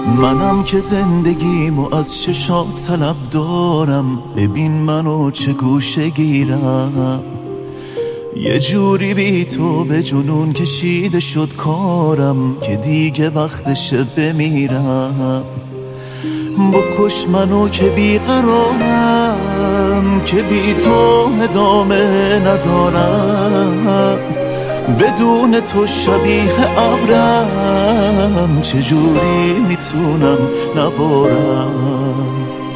منم که زندگیمو از چشات طلب دارم، ببین منو چه گوشه گیرم. یه جوری بی تو به جنون کشیده شد کارم که دیگه وقتشه بمیرم. بکش منو که بیقرارم، که بی تو ادامه ندارم. بدون تو شبیه ابرم، چجوری میتونم نبارم.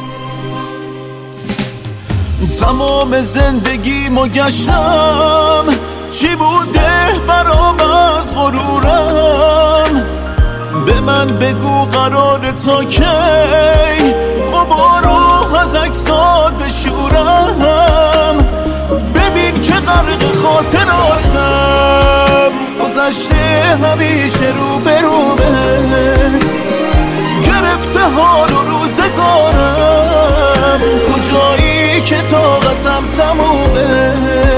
تمام زندگیمو گشتم، چی بوده برام از غرورم. به من بگو قرار تا کی غبارو از عکسات بشورم. ببین که غرق خاطراتم، گذشته همیشه رو به رومه. گرفته حال و روزگارم، کجایی که طاقتم تمومه.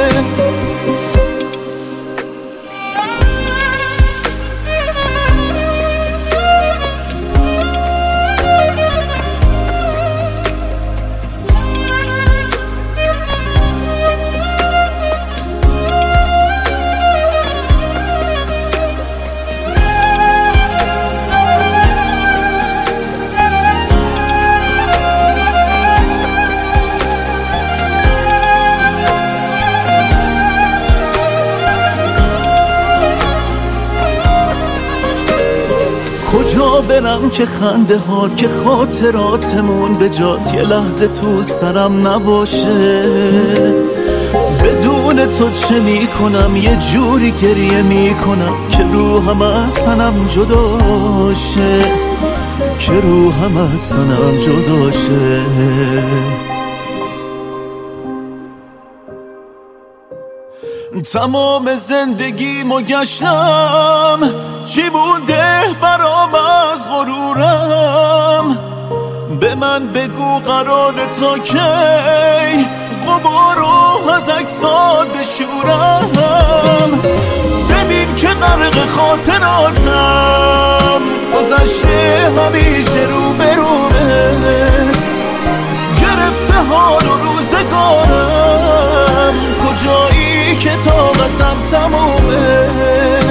کجا برم که خنده ها که خاطراتمون به جات یه لحظه تو سرم نباشه. بدون تو چه میکنم، یه جوری گریه میکنم که روحم از تنم جداشه، که روحم از تنم جداشه. تمام زندگیمو گشتم، چی بوده برام از غرورم. به من بگو قرار تا کی غبارو از عکسات بشورم. ببین که غرق خاطراتم، گذشته همیشه رو به رومه. گرفته حال و روزگارم، کجایی که طاقتم تمومه.